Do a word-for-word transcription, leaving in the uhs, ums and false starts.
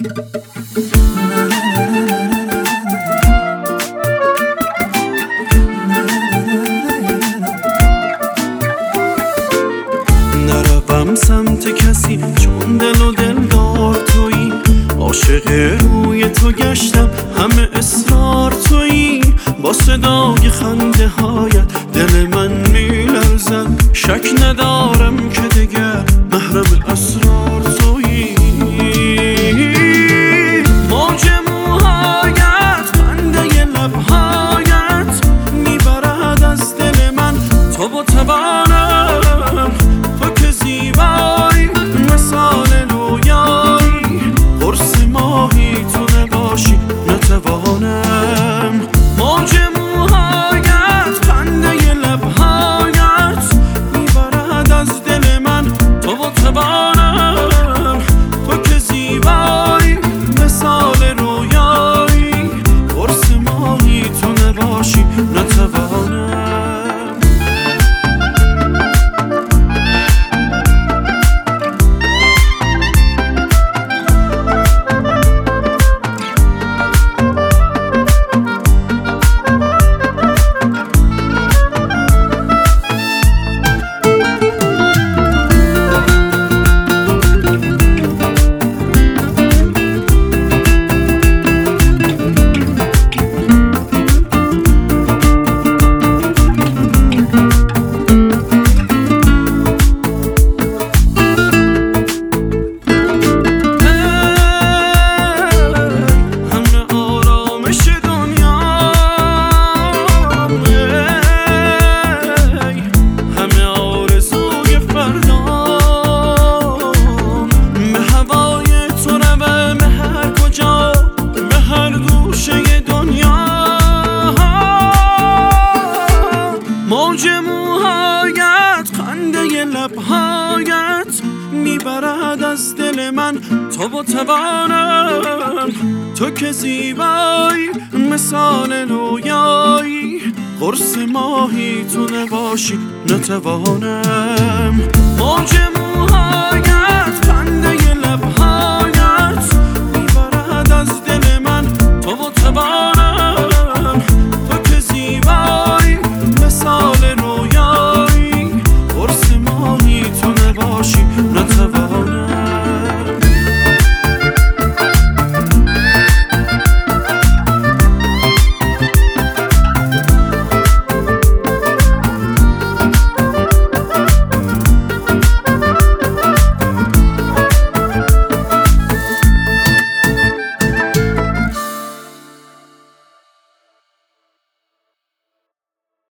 نروم سمت کسی چون دل و دلدار تویی، عاشق روی تو گشتم همه اصرار تویی، با صدای خنده هایت دل من میلرزد، شک ندارم که دیگر محرم اسرار تویی. موج موهایت خنده لبهایت میبرد از دل من، تو با توانم تو که زیبایی مثال رویایی، قرص ماهی تو نباشی نتوانم. موج موهایت خنده لبهایت میبرد از دل من، تو با توانم تو که زیبایی مثال رویایی، قرص ماهی تو نباشی نتوانم. موج موهایت خنده لبهایت میبرد از دل من، تو با توانم تو که زیبایی مثال رویایی، قرص ماهی تو نباشی نتوانم. موج موهایت